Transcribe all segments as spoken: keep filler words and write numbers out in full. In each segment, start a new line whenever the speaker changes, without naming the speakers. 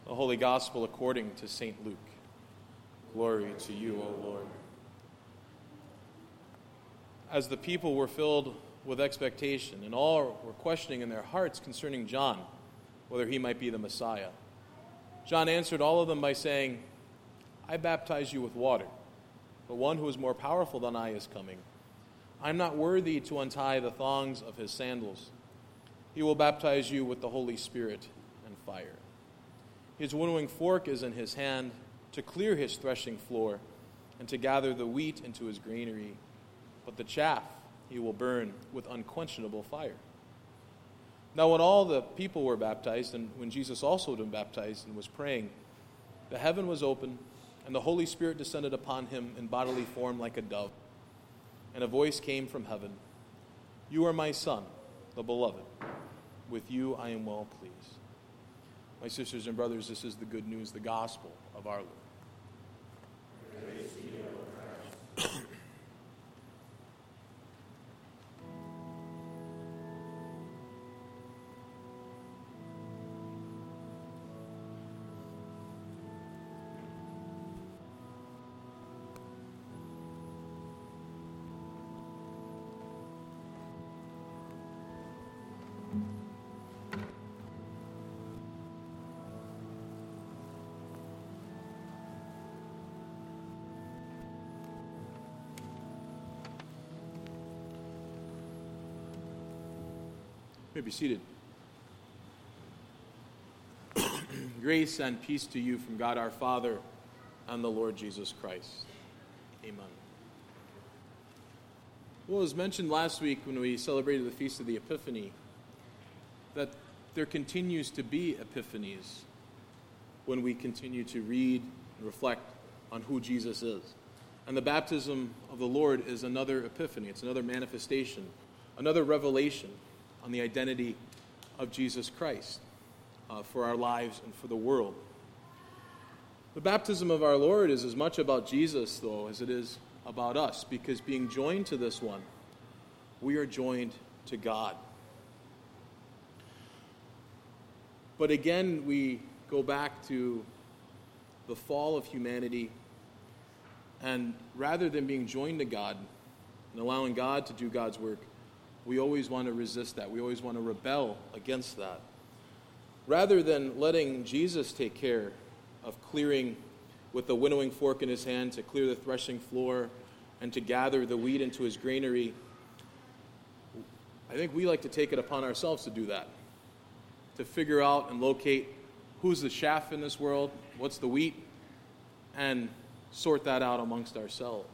The Holy Gospel according to Saint Luke. Glory to you, O Lord. As the people were filled with expectation, and all were questioning in their hearts concerning John, whether he might be the Messiah, John answered all of them by saying, I baptize you with water, but one who is more powerful than I is coming. I am not worthy to untie the thongs of his sandals. He will baptize you with the Holy Spirit and fire. His winnowing fork is in his hand to clear his threshing floor and to gather the wheat into his granary, but the chaff he will burn with unquenchable fire. Now when all the people were baptized, and when Jesus also had been baptized and was praying, the heaven was open, and the Holy Spirit descended upon him in bodily form like a dove. And a voice came from heaven, You are my Son, the beloved. With you I am well pleased. My sisters and brothers, this is the good news, the gospel of our Lord.
Praise to you, O Christ.
You may be seated. Grace and peace to you from God our Father and the Lord Jesus Christ. Amen. Well, as mentioned last week when we celebrated the Feast of the Epiphany, that there continues to be epiphanies when we continue to read and reflect on who Jesus is. And the baptism of the Lord is another epiphany. It's another manifestation, another revelation on the identity of Jesus Christ uh, for our lives and for the world. The baptism of our Lord is as much about Jesus, though, as it is about us, because being joined to this one, we are joined to God. But again, we go back to the fall of humanity, and rather than being joined to God and allowing God to do God's work, we always want to resist that. We always want to rebel against that. Rather than letting Jesus take care of clearing with the winnowing fork in his hand to clear the threshing floor and to gather the wheat into his granary, I think we like to take it upon ourselves to do that, to figure out and locate who's the chaff in this world, what's the wheat, and sort that out amongst ourselves.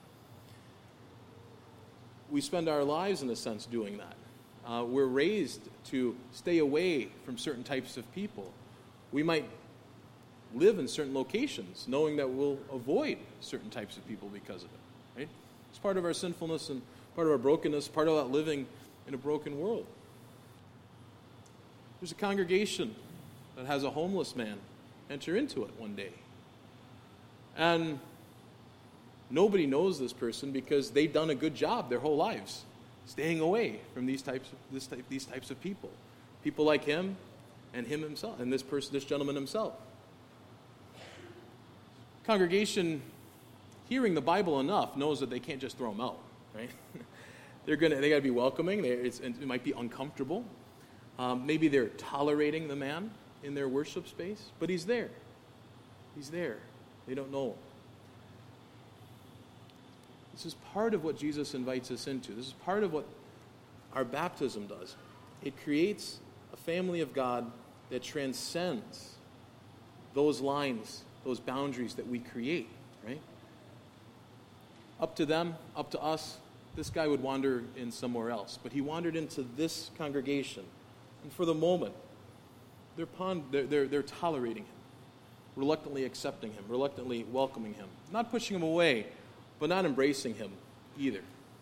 We spend our lives, in a sense, doing that. Uh, we're raised to stay away from certain types of people. We might live in certain locations knowing that we'll avoid certain types of people because of it. Right? It's part of our sinfulness and part of our brokenness, part of that living in a broken world. There's a congregation that has a homeless man enter into it one day. And nobody knows this person because they've done a good job their whole lives staying away from these types of this type, these types of people. People like him and him himself, and this person, this gentleman himself. Congregation, hearing the Bible enough, knows that they can't just throw him out, right? They're gonna, they got to be welcoming. They, it's, it might be uncomfortable. Um, maybe they're tolerating the man in their worship space, but he's there. He's there. They don't know him. This is part of what Jesus invites us into. This is part of what our baptism does. It creates a family of God that transcends those lines, those boundaries that we create, right? Up to them, up to us, this guy would wander in somewhere else. But he wandered into this congregation. And for the moment, they're, pond- they're, they're, they're tolerating him, reluctantly accepting him, reluctantly welcoming him, not pushing him away, but not embracing him either.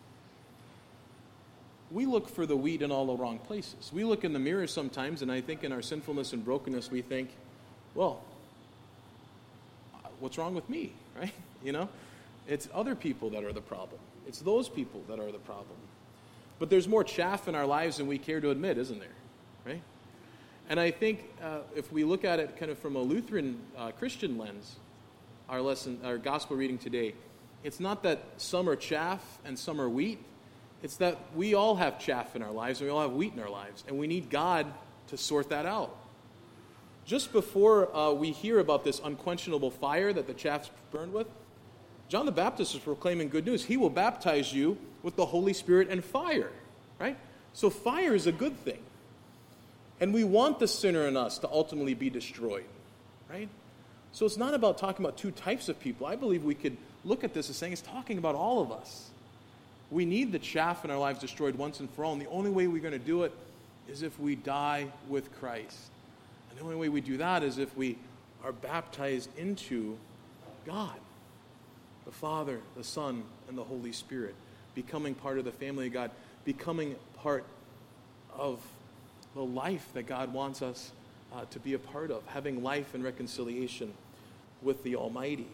We look for the wheat in all the wrong places. We look in the mirror sometimes, and I think in our sinfulness and brokenness, we think, well, what's wrong with me, right? You know, it's other people that are the problem. It's those people that are the problem. But there's more chaff in our lives than we care to admit, isn't there? Right? And I think uh, if we look at it kind of from a Lutheran uh, Christian lens, our lesson, our gospel reading today, it's not that some are chaff and some are wheat. It's that we all have chaff in our lives and we all have wheat in our lives, and we need God to sort that out. Just before uh, we hear about this unquenchable fire that the chaff's burned with, John the Baptist is proclaiming good news. He will baptize you with the Holy Spirit and fire, right? So fire is a good thing. And we want the sinner in us to ultimately be destroyed, right? So it's not about talking about two types of people. I believe we could look at this as saying it's talking about all of us. We need the chaff in our lives destroyed once and for all, and the only way we're going to do it is if we die with Christ. And the only way we do that is if we are baptized into God, the Father, the Son, and the Holy Spirit, becoming part of the family of God, becoming part of the life that God wants us uh, to be a part of, having life and reconciliation with the Almighty.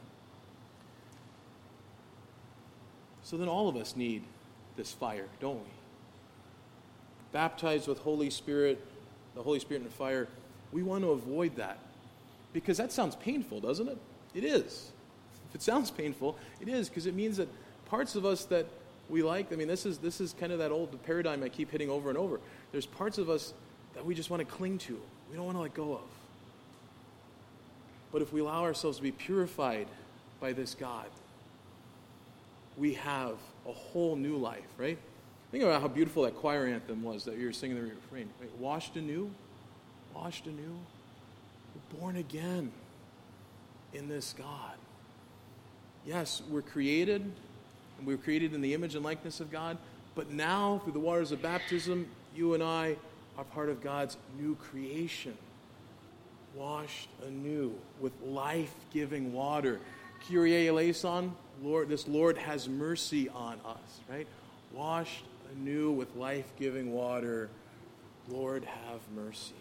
So then all of us need this fire, don't we? Baptized with Holy Spirit, the Holy Spirit and fire, we want to avoid that. Because that sounds painful, doesn't it? It is. If it sounds painful, it is, because it means that parts of us that we like, I mean, this is this is kind of that old paradigm I keep hitting over and over. There's parts of us that we just want to cling to. We don't want to let go of. But if we allow ourselves to be purified by this God, we have a whole new life, right? Think about how beautiful that choir anthem was that you were singing the refrain. Right? Washed anew, washed anew, we're born again in this God. Yes, we're created, and we were created in the image and likeness of God, but now, through the waters of baptism, you and I are part of God's new creation. Washed anew with life-giving water. Kyrie eleison, Lord, this Lord has mercy on us, right? Washed anew with life-giving water. Lord, have mercy.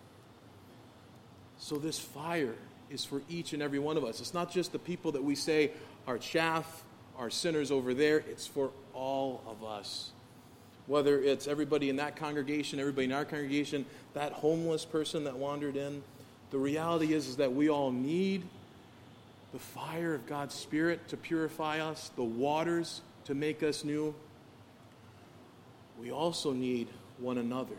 So this fire is for each and every one of us. It's not just the people that we say are chaff, are sinners over there. It's for all of us. Whether it's everybody in that congregation, everybody in our congregation, that homeless person that wandered in. The reality is, is that we all need the fire of God's Spirit to purify us, the waters to make us new. We also need one another.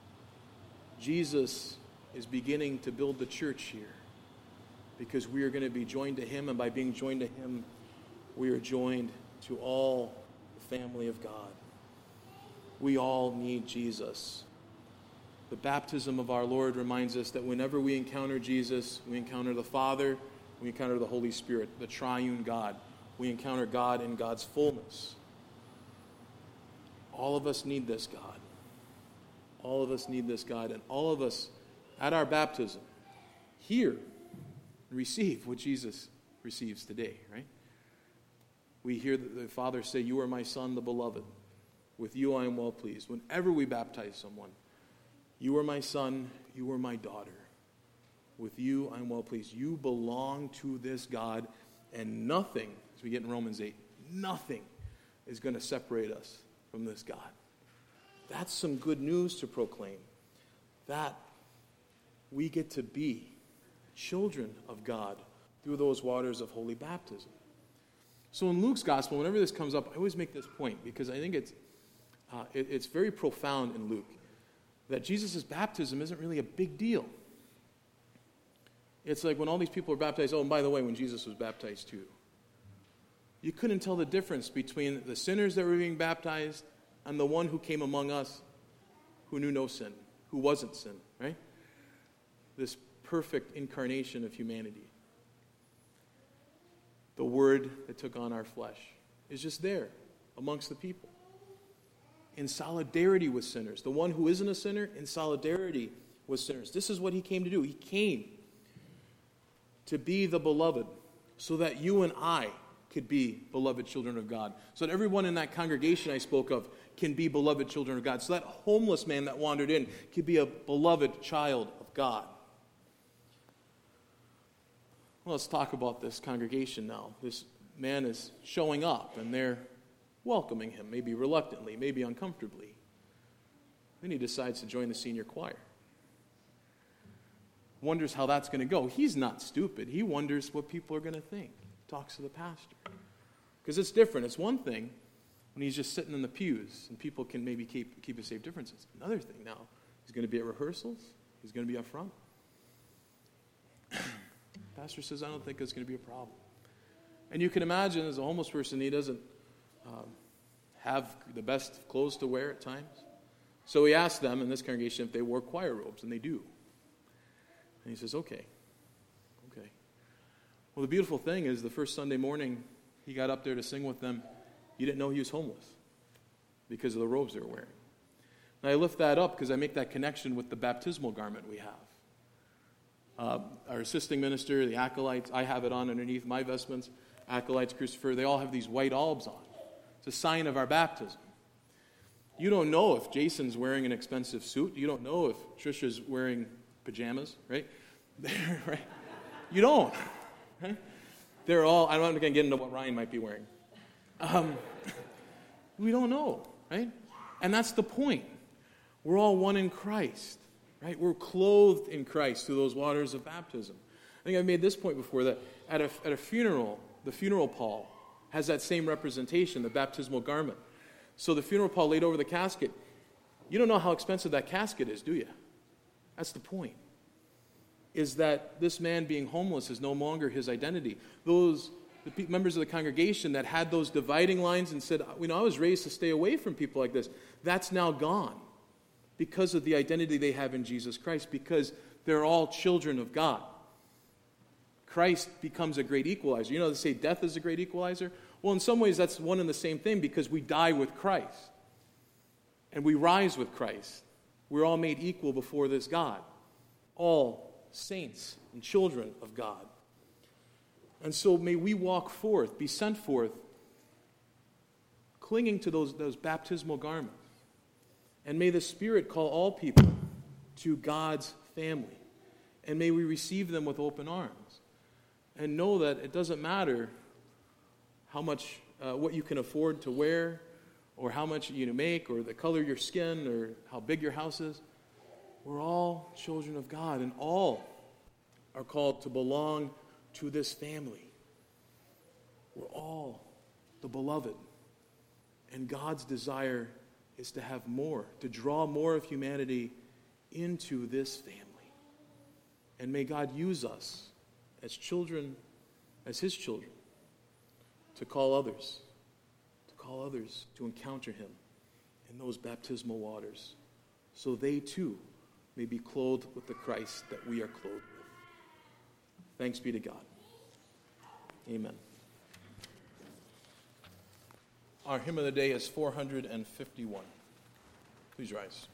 Jesus is beginning to build the church here because we are going to be joined to Him, and by being joined to Him, we are joined to all the family of God. We all need Jesus. The baptism of our Lord reminds us that whenever we encounter Jesus, we encounter the Father, we encounter the Holy Spirit, the triune God. We encounter God in God's fullness. All of us need this God. All of us need this God. And all of us, at our baptism, hear and receive what Jesus receives today, right? We hear the Father say, "You are my Son, the beloved. With you I am well pleased." Whenever we baptize someone, "You are my son, you are my daughter. With you I am well pleased." You belong to this God, and nothing, as we get in Romans eight, nothing is going to separate us from this God. That's some good news to proclaim. That we get to be children of God through those waters of holy baptism. So in Luke's gospel, whenever this comes up, I always make this point because I think it's uh, it, it's very profound in Luke that Jesus' baptism isn't really a big deal. It's like when all these people are baptized, oh, and by the way, when Jesus was baptized too. You couldn't tell the difference between the sinners that were being baptized and the one who came among us who knew no sin, who wasn't sin, right? This perfect incarnation of humanity. The Word that took on our flesh is just there amongst the people. In solidarity with sinners. The one who isn't a sinner, in solidarity with sinners. This is what He came to do. He came to be the beloved so that you and I could be beloved children of God. So that everyone in that congregation I spoke of can be beloved children of God. So that homeless man that wandered in could be a beloved child of God. Well, let's talk about this congregation now. This man is showing up, and they're welcoming him, maybe reluctantly, maybe uncomfortably. Then he decides to join the senior choir. wonders how that's going to go. He's not stupid. He wonders what people are going to think. Talks to the pastor. Because it's different. It's one thing when he's just sitting in the pews and people can maybe keep, keep a safe difference. It's another thing now. He's going to be at rehearsals. He's going to be up front. Pastor says, I don't think it's going to be a problem. And you can imagine, as a homeless person, he doesn't um, have the best clothes to wear at times. So he asked them in this congregation if they wore choir robes, and they do. And he says, okay, okay. Well, the beautiful thing is the first Sunday morning he got up there to sing with them, you didn't know he was homeless because of the robes they were wearing. And I lift that up because I make that connection with the baptismal garment we have. Uh, our assisting minister, the acolytes, I have it on underneath my vestments. Acolytes, Christopher, they all have these white albs on. It's a sign of our baptism. You don't know if Jason's wearing an expensive suit. You don't know if Trisha's wearing pajamas, right? right? You don't. Right? They're all, I'm not going to get into what Ryan might be wearing. Um, we don't know, right? And that's the point. We're all one in Christ, right? We're clothed in Christ through those waters of baptism. I think I've made this point before, that at a, at a funeral, the funeral pall has that same representation, the baptismal garment. So the funeral pall laid over the casket, you don't know how expensive that casket is, do you? That's the point. Is that this man being homeless is no longer his identity. Those the pe- members of the congregation that had those dividing lines and said, you know, I was raised to stay away from people like this, that's now gone because of the identity they have in Jesus Christ, because they're all children of God. Christ becomes a great equalizer. You know, they say death is a great equalizer. Well, in some ways, that's one and the same thing, because we die with Christ and we rise with Christ. We're all made equal before this God, all saints and children of God. And so may we walk forth, be sent forth, clinging to those, those baptismal garments. And may the Spirit call all people to God's family. And may we receive them with open arms. And know that it doesn't matter how much, uh, what you can afford to wear, or how much you make, or the color of your skin, or how big your house is. We're all children of God, and all are called to belong to this family. We're all the beloved. And God's desire is to have more, to draw more of humanity into this family. And may God use us as children, as His children, to call others, to call others to encounter Him in those baptismal waters, so they too may be clothed with the Christ that we are clothed with. Thanks be to God. Amen. Our hymn of the day is four hundred fifty-one. Please rise.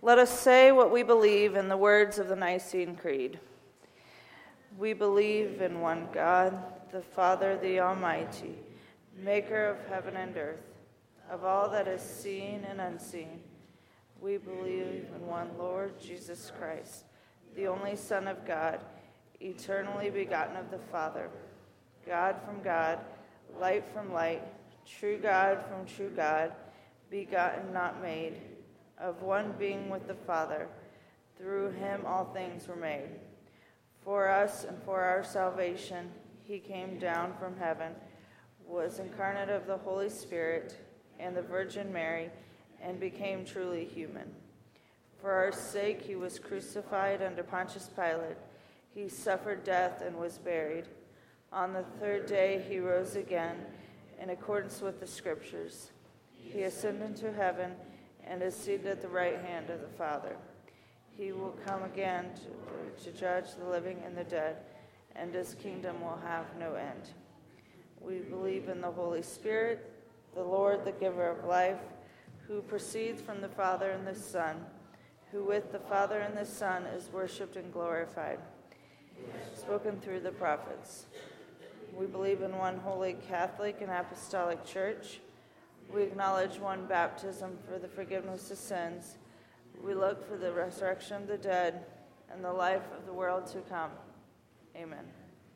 Let us say what we believe in the words of the Nicene Creed. We believe in one God, the Father, the Almighty, maker of heaven and earth, of all that is seen and unseen. We believe in one Lord, Jesus Christ, the only Son of God, eternally begotten of the Father, God from God, light from light, true God from true God, begotten, not made, of one being with the Father. Through him all things were made. For us and for our salvation, he came down from heaven, was incarnate of the Holy Spirit and the Virgin Mary, and became truly human. For our sake he was crucified under Pontius Pilate. He suffered death and was buried. On the third day he rose again, in accordance with the Scriptures. He ascended into heaven and is seated at the right hand of the Father. He will come again to, to judge the living and the dead, and his kingdom will have no end. We believe in the Holy Spirit, the Lord, the giver of life, who proceeds from the Father and the Son, who with the Father and the Son is worshipped and glorified, spoken through the prophets. We believe in one holy Catholic and Apostolic Church. We acknowledge one baptism for the forgiveness of sins. We look for the resurrection of the dead and the life of the world to come. Amen.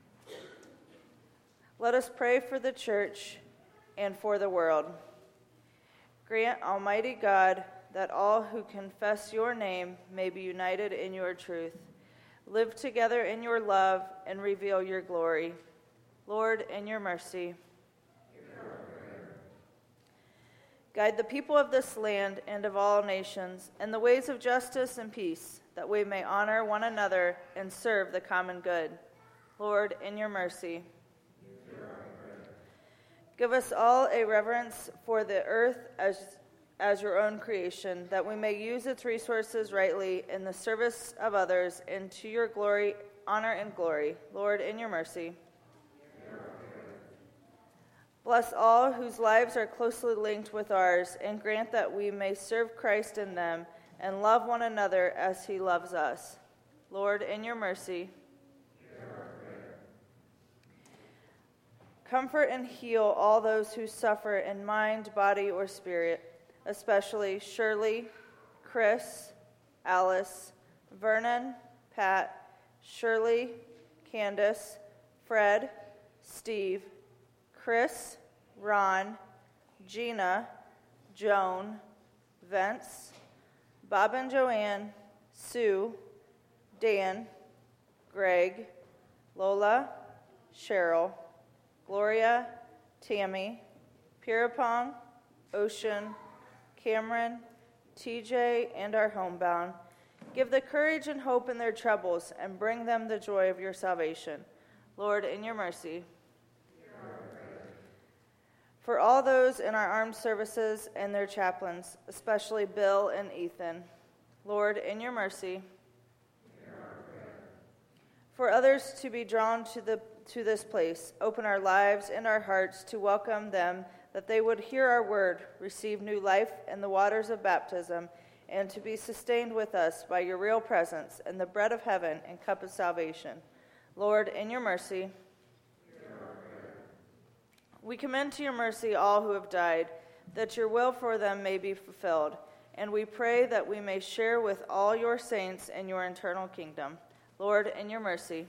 Let us pray for the church and for the world. Grant, Almighty God, that all who confess your name may be united in your truth, live together in your love, and reveal your glory. Lord, in your mercy, guide the people of this land and of all nations in the ways of justice and peace, that we may honor one another and serve the common good. Lord, in your mercy, give us all a reverence for the earth as, as your own creation, that we may use its resources rightly in the service of others and to your glory, honor, and glory. Lord, in your mercy. Bless all whose lives are closely linked with ours, and grant that we may serve Christ in them and love one another as he loves us. Lord, in your mercy. Comfort and heal all those who suffer in mind, body, or spirit, especially Shirley, Chris, Alice, Vernon, Pat, Shirley, Candace, Fred, Steve, Chris, Ron, Gina, Joan, Vince, Bob and Joanne, Sue, Dan, Greg, Lola, Cheryl, Gloria, Tammy, Pierapong, Ocean, Cameron, T J, and our homebound. Give the courage and hope in their troubles, and bring them the joy of your salvation. Lord, in your mercy. For all those in our armed services and their chaplains, especially Bill and Ethan, Lord, in your mercy. For others to be drawn to the to this place, open our lives and our hearts to welcome them, that they would hear our word, receive new life in the waters of baptism, and to be sustained with us by your real presence and the bread of heaven and cup of salvation. Lord, in your mercy. We commend to your mercy all who have died, that your will for them may be fulfilled, and we pray that we may share with all your saints in your eternal kingdom. Lord, in your mercy.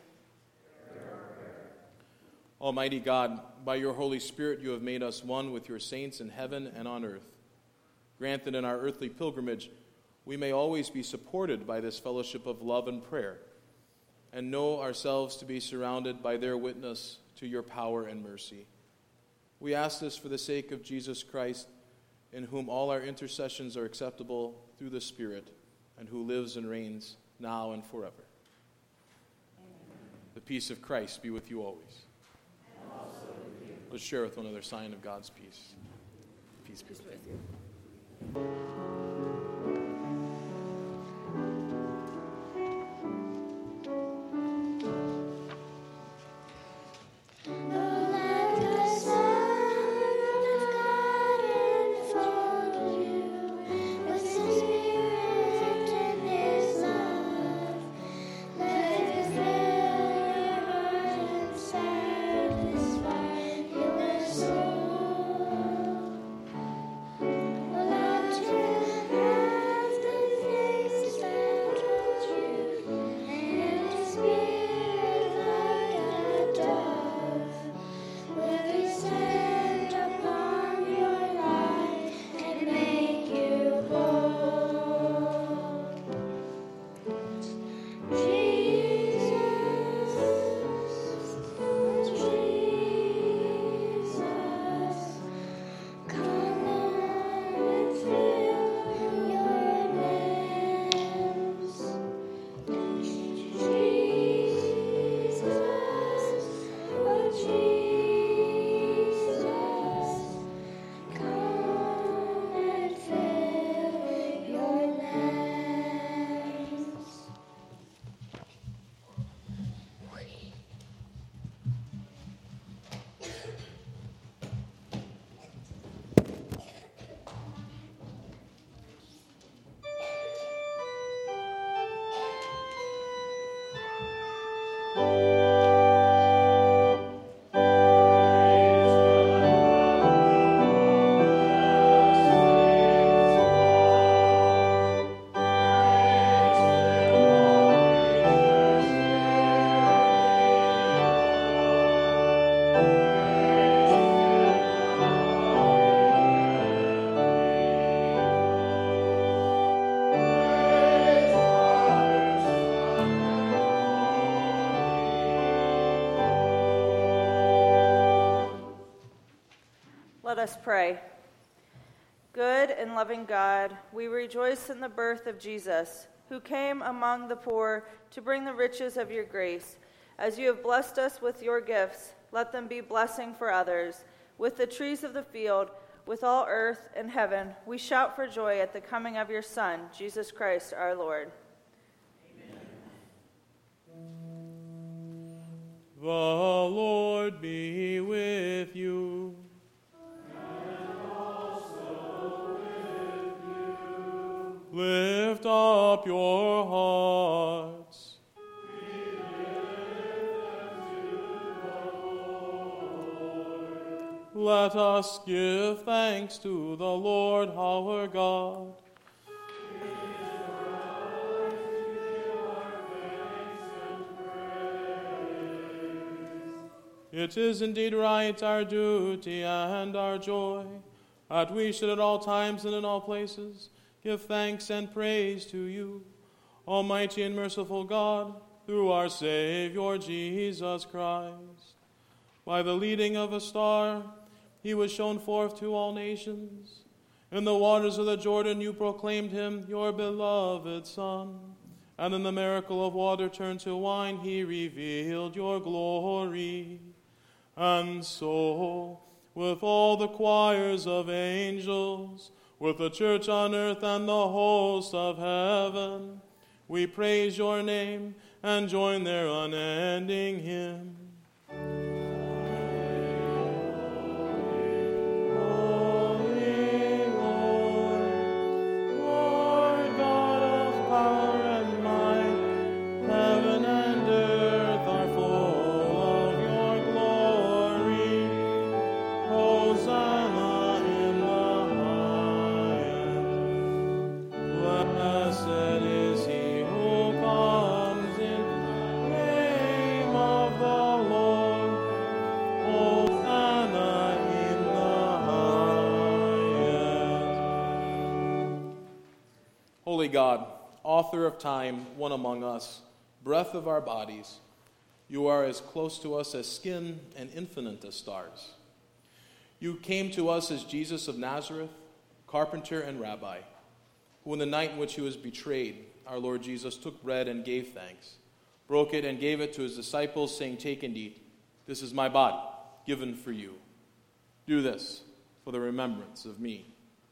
Almighty God, by your Holy Spirit you have made us one with your saints in heaven and on earth. Grant that in our earthly pilgrimage we may always be supported by this fellowship of love and prayer, and know ourselves to be surrounded by their witness to your power and mercy. We ask this for the sake of Jesus Christ, in whom all our intercessions are acceptable through the Spirit, and who lives and reigns now and forever. Amen. The peace of Christ be with you always.
And also with you.
Let's share with one another a sign of God's peace. Peace be with you.
With his spirit
Let us pray. Good and loving God, we rejoice in the birth of Jesus, who came among the poor to bring the riches of your grace. As you have blessed us with your gifts, let them be blessing for others. With the trees of the field, with all earth and heaven, we shout for joy at the coming of your Son, Jesus Christ our Lord.
Amen. The Lord be with you.
And also with you.
Lift up your hearts.
We lift them to the Lord.
Let us give thanks to the Lord our God. It is indeed right, our duty and our joy, that we should at all times and in all places give thanks and praise to you, Almighty and merciful God, through our Savior Jesus Christ. By the leading of a star, he was shown forth to all nations. In the waters of the Jordan you proclaimed him your beloved Son, and in the miracle of water turned to wine he revealed your glory. And so, with all the choirs of angels, with the church on earth and the host of heaven, we praise your name and join their unending hymn. Holy God, author of time, one among us, breath of our bodies, you are as close to us as skin and infinite as stars. You came to us as Jesus of Nazareth, carpenter and rabbi, who in the night in which he was betrayed, our Lord Jesus took bread and gave thanks, broke it and gave it to his disciples, saying, "Take and eat. This is my body, given for you. Do this for the remembrance of me."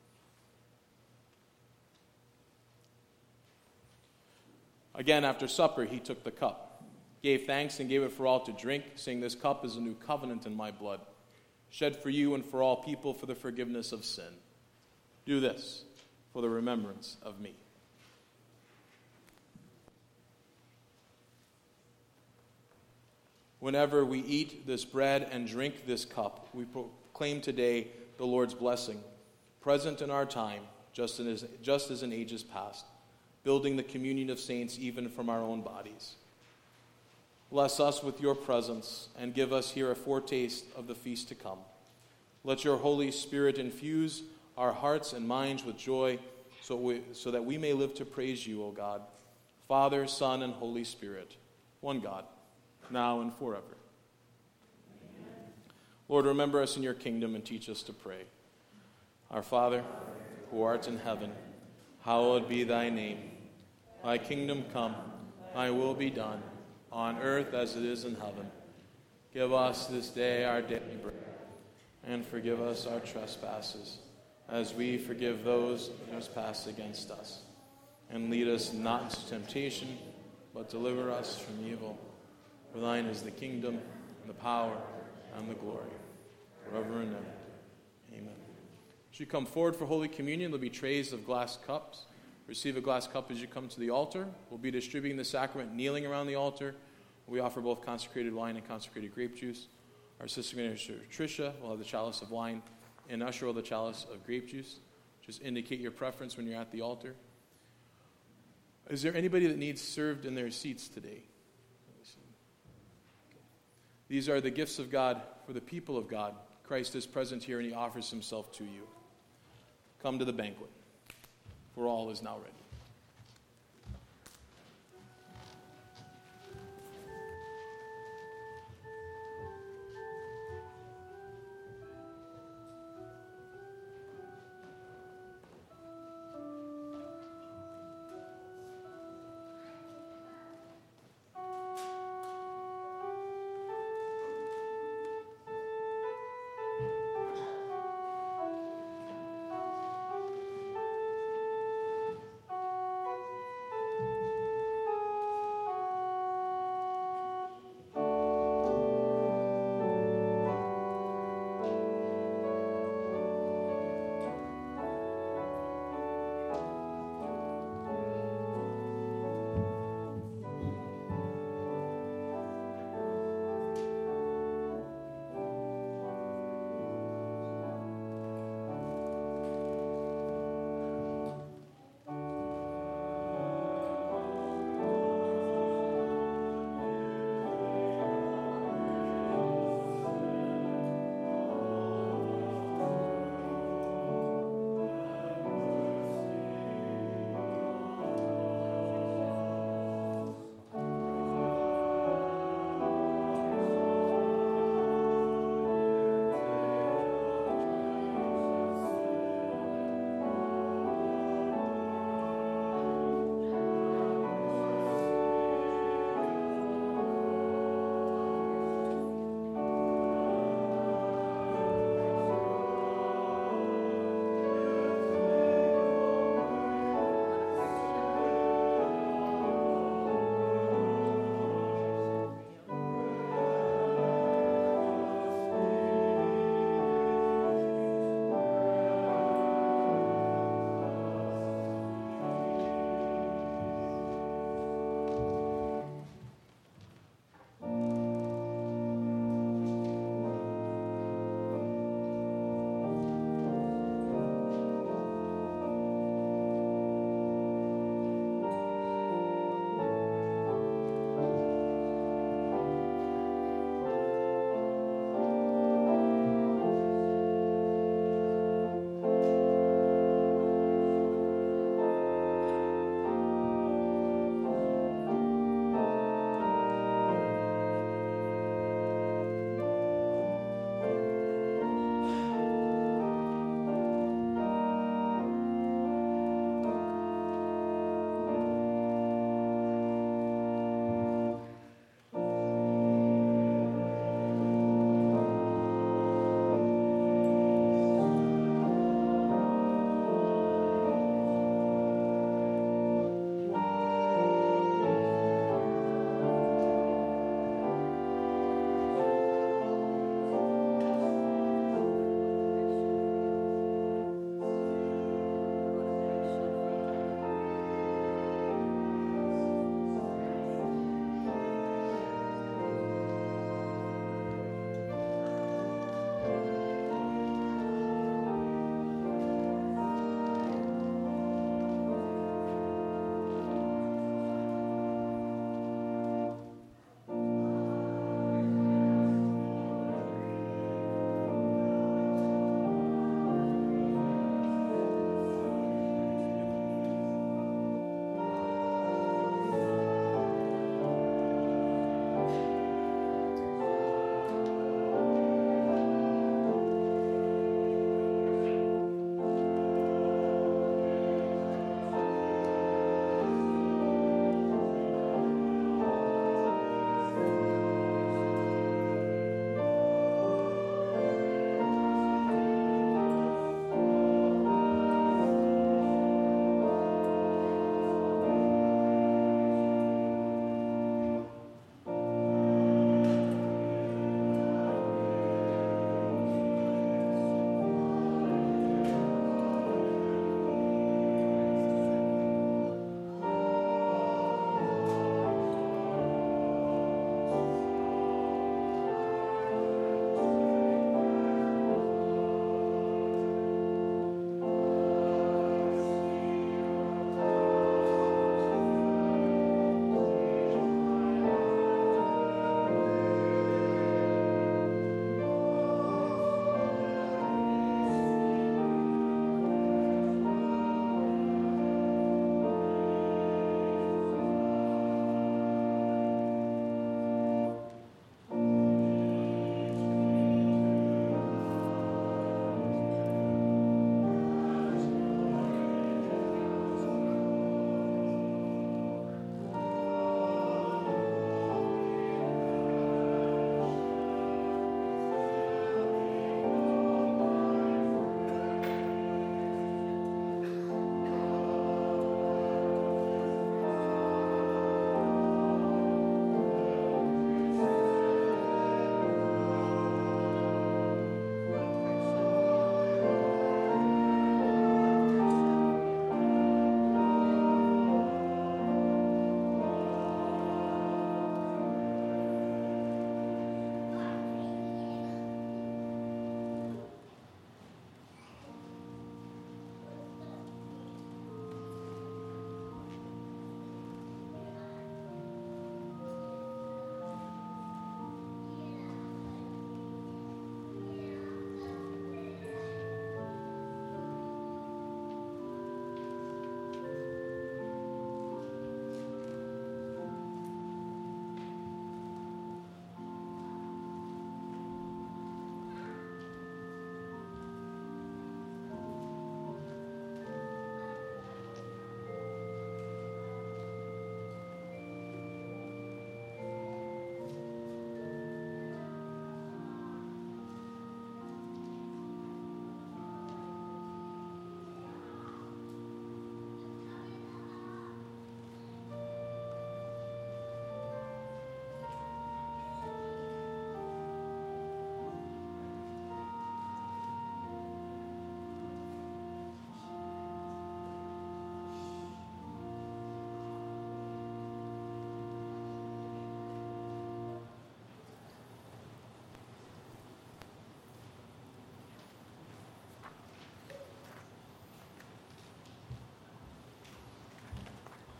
Again, after supper, he took the cup, gave thanks, and gave it for all to drink, saying, "This cup is a new covenant in my blood, shed for you and for all people for the forgiveness of sin. Do this for the remembrance of me." Whenever we eat this bread and drink this cup, we proclaim today the Lord's blessing, present in our time, just as, just as in ages past, building the communion of saints even from our own bodies. Bless us with your presence and give us here a foretaste of the feast to come. Let your Holy Spirit infuse our hearts and minds with joy so, we, so that we may live to praise you, O God, Father, Son, and Holy Spirit, one God, now and forever. Amen. Lord, remember us in your kingdom and teach us to pray. Our Father, who art in heaven, hallowed be thy name. Thy kingdom come, thy will be done, on earth as it is in heaven. Give us this day our daily bread, and forgive us our trespasses, as we forgive those who trespass against us. And lead us not into temptation, but deliver us from evil. For thine is the kingdom, and the power, and the glory, forever and ever. Amen. As you come forward for Holy Communion, there'll be trays of glass cups. Receive a glass cup as you come to the altar. We'll be distributing the sacrament kneeling around the altar. We offer both consecrated wine and consecrated grape juice. Our Sister Minister Tricia will have the chalice of wine, and Usher will have the chalice of grape juice. Just indicate your preference when you're at the altar. Is there anybody that needs served in their seats today? These are the gifts of God for the people of God. Christ is present here, and he offers himself to you. Come to the banquet, for all is now ready.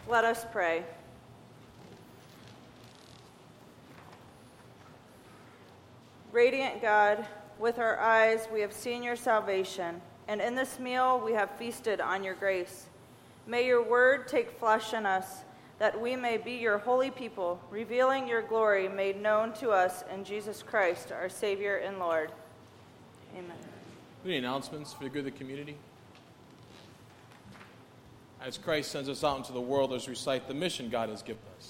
Let us pray. Radiant God, with our eyes we have seen your salvation, and in this meal we have feasted on your grace. May your word take flesh in us, that we may be your holy people, revealing your glory made known to us in Jesus Christ, our Savior and Lord. Amen.
Any announcements for the good of the community? As Christ sends us out into the world, let's recite the mission God has given us.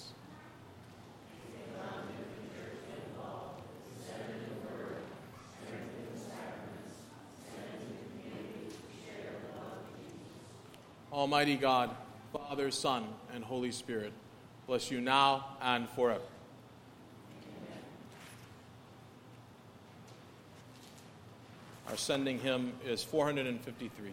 Almighty God, Father, Son, and Holy Spirit, bless you now and forever. Our sending hymn is four hundred fifty-three.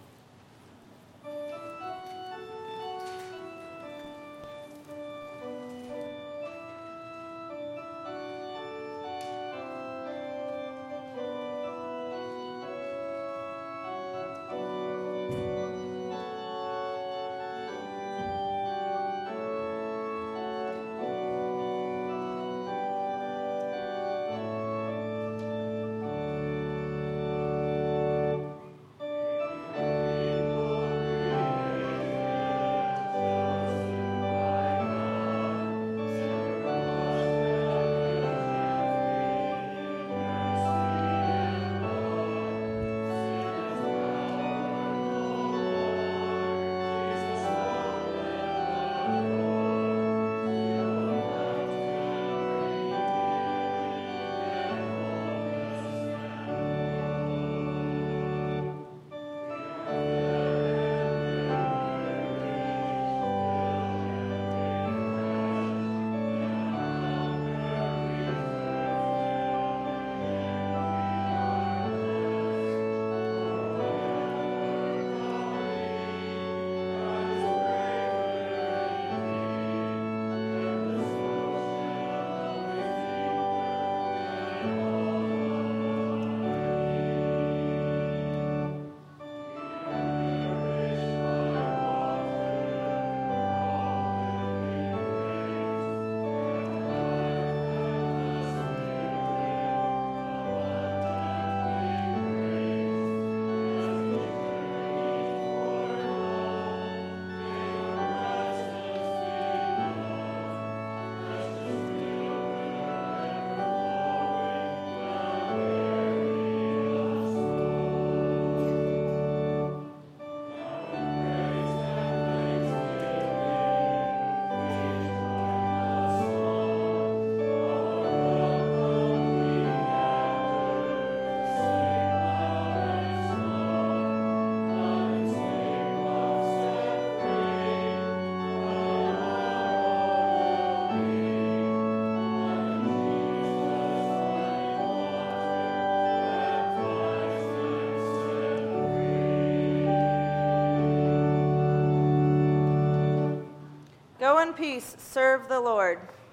Go in peace, serve the Lord.